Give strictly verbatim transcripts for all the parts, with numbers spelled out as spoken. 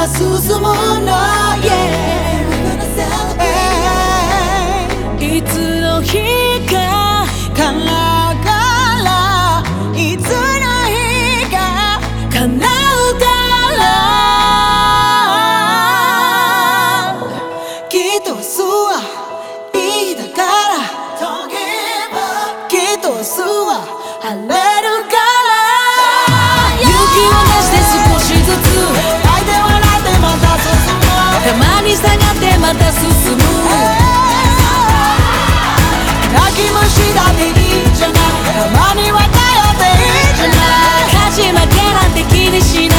進むの Yeah We're gonna celebrate いつの日か叶うからいつの日か叶うからきっと明日はいい日だから Don't give up きっと明日は晴れるから勇気を出して少しずつ泣いて笑ってまた進むたまに下がってまた進む泣き虫だっていいじゃないたまには頼っていいじゃない勝ち負けなんて気にしない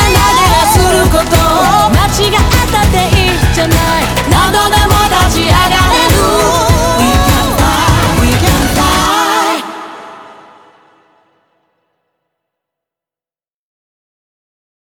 何度でも立ち上がる